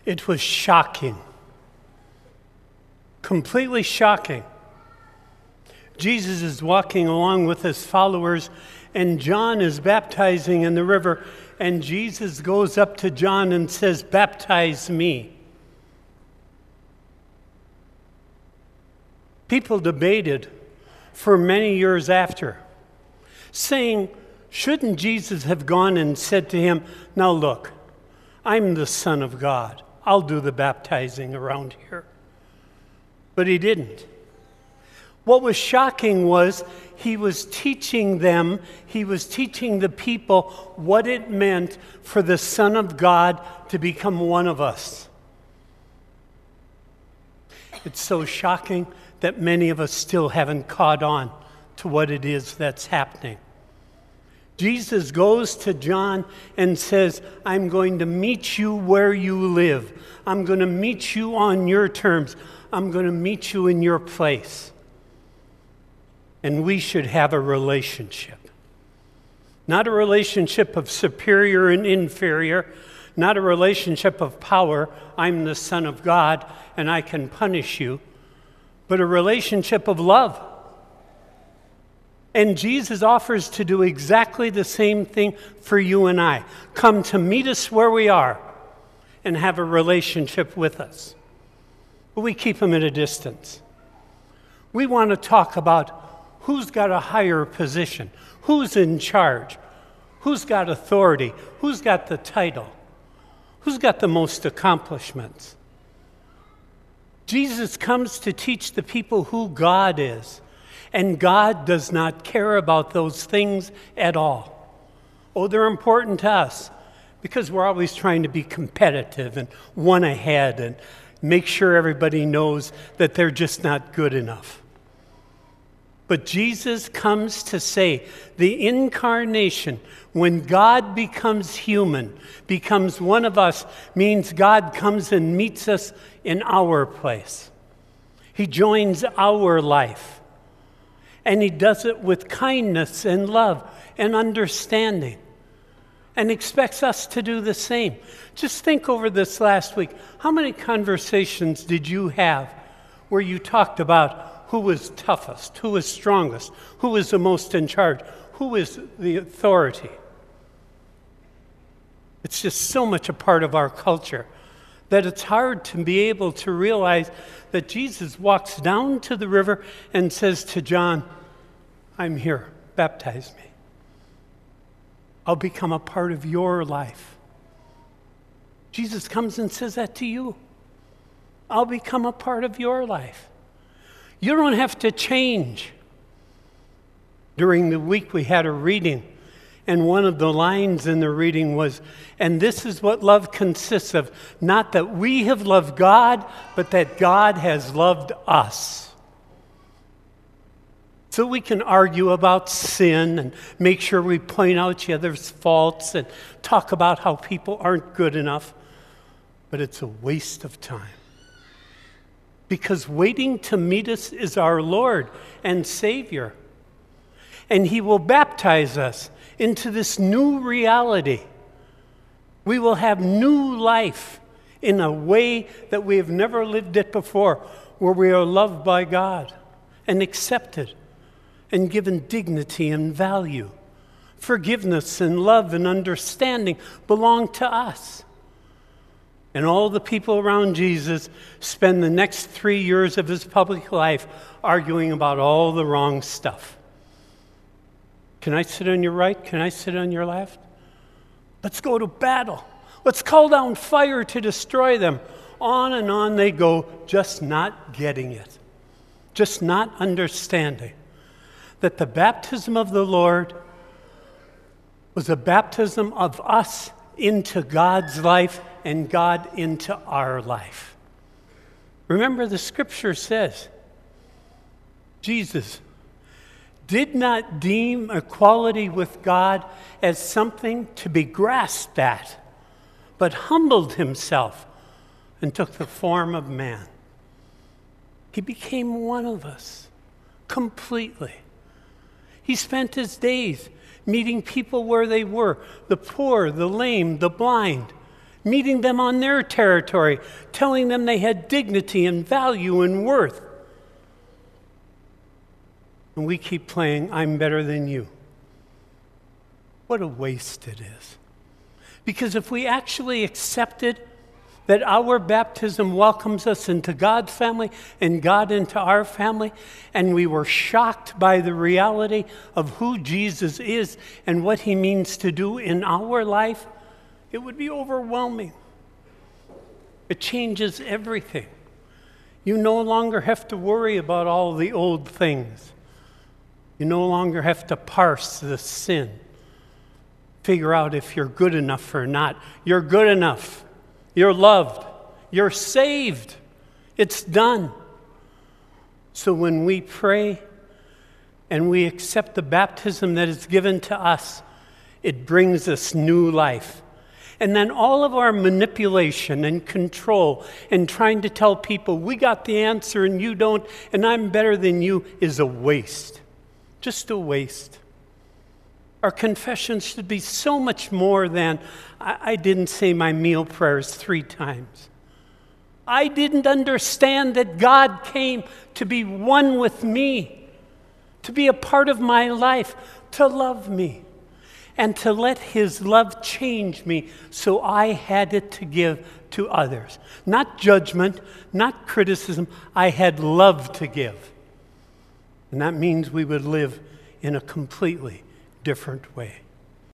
It was shocking. Completely shocking. Jesus is walking along with his followers, and John is baptizing in the river, and Jesus goes up to John and says, "Baptize me." People debated for many years after, saying, shouldn't Jesus have gone and said to him, "Now look, I'm the Son of God. I'll do the baptizing around here." But he didn't. What was shocking was he was teaching them, he was teaching the people what it meant for the Son of God to become one of us. It's so shocking that many of us still haven't caught on to what it is that's happening. Jesus goes to John and says, "I'm going to meet you where you live. I'm going to meet you on your terms. I'm going to meet you in your place." And we should have a relationship. Not a relationship of superior and inferior, not a relationship of power, I'm the Son of God and I can punish you, but a relationship of love. And Jesus offers to do exactly the same thing for you and I. Come to meet us where we are and have a relationship with us. But we keep him at a distance. We want to talk about who's got a higher position, who's in charge, who's got authority, who's got the title, who's got the most accomplishments. Jesus comes to teach the people who God is, and God does not care about those things at all. Oh, they're important to us because we're always trying to be competitive and one ahead and make sure everybody knows that they're just not good enough. But Jesus comes to say the incarnation, when God becomes human, becomes one of us, means God comes and meets us in our place. He joins our life. And he does it with kindness and love and understanding and expects us to do the same. Just think over this last week. How many conversations did you have where you talked about who was toughest, who was strongest, who was the most in charge, who was the authority? It's just so much a part of our culture that it's hard to be able to realize that Jesus walks down to the river and says to John, "I'm here, baptize me. I'll become a part of your life." Jesus comes and says that to you. I'll become a part of your life. You don't have to change. During the week we had a reading, and one of the lines in the reading was, "And this is what love consists of, not that we have loved God, but that God has loved us." So we can argue about sin and make sure we point out each other's faults and talk about how people aren't good enough, but it's a waste of time. Because waiting to meet us is our Lord and Savior. And he will baptize us into this new reality. We will have new life in a way that we have never lived it before, where we are loved by God and accepted and given dignity and value. Forgiveness and love and understanding belong to us. And all the people around Jesus spend the next 3 years of his public life arguing about all the wrong stuff. Can I sit on your right? Can I sit on your left? Let's go to battle. Let's call down fire to destroy them. On and on they go, just not getting it, just not understanding that the baptism of the Lord was a baptism of us into God's life and God into our life. Remember, the scripture says Jesus did not deem equality with God as something to be grasped at, but humbled himself and took the form of man. He became one of us completely. He spent his days meeting people where they were, the poor, the lame, the blind, meeting them on their territory, telling them they had dignity and value and worth. And we keep playing, I'm better than you. What a waste it is. Because if we actually accepted that our baptism welcomes us into God's family and God into our family, and we were shocked by the reality of who Jesus is and what he means to do in our life, it would be overwhelming. It changes everything. You no longer have to worry about all the old things. You no longer have to parse the sin, figure out if you're good enough or not. You're good enough. You're loved. You're saved. It's done. So when we pray and we accept the baptism that is given to us, it brings us new life. And then all of our manipulation and control and trying to tell people, we got the answer and you don't, and I'm better than you, is a waste. Just a waste. Our confession should be so much more than, I didn't say my meal prayers 3 times. I didn't understand that God came to be one with me, to be a part of my life, to love me, and to let his love change me so I had it to give to others. Not judgment, not criticism. I had love to give. And that means we would live in a completely different way.